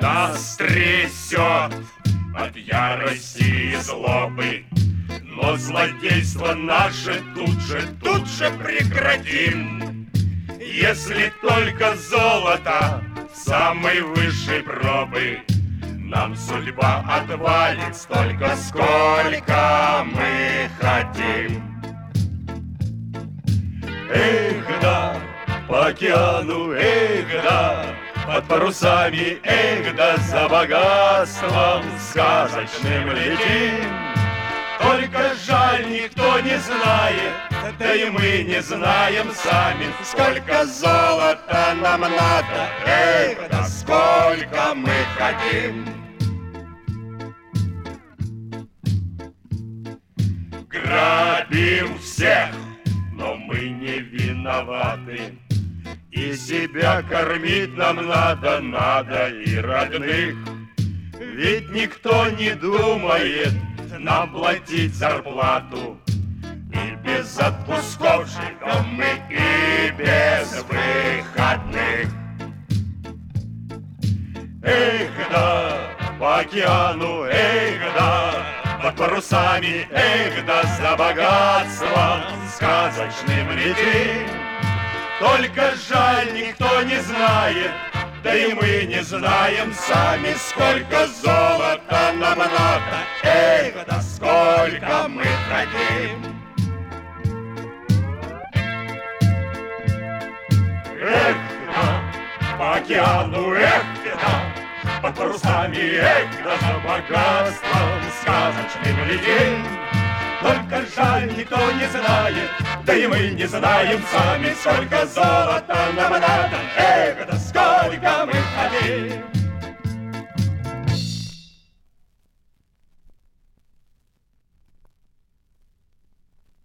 Нас трясет от ярости и злобы, но злодейство наше тут же прекратим. Если только золото самой высшей пробы, нам судьба отвалит столько, сколько мы хотим. Эх, да, по океану, эх, да, под парусами, эх, да, за богатством сказочным летим. Только жаль, никто не знает, да и мы не знаем сами, сколько золота нам надо, эх, да сколько мы хотим. Грабим всех, но мы не виноваты. И себя кормить нам надо и родных. Ведь никто не думает нам платить зарплату. И без отпусков живем мы, и без выходных. Эх, да, по океану, эх, да, под парусами, эх, да, за богатством сказочным летим. Только жаль, никто не знает, да и мы не знаем сами, сколько золота нам надо, эх, да сколько мы хотим. Эх, да, по океану, эх, да, под парусами, эх, да, за богатством сказочным летим. Только жаль, никто не знает, да и мы не знаем сами, сколько золота нам надо, эх, да сколько мы хотим.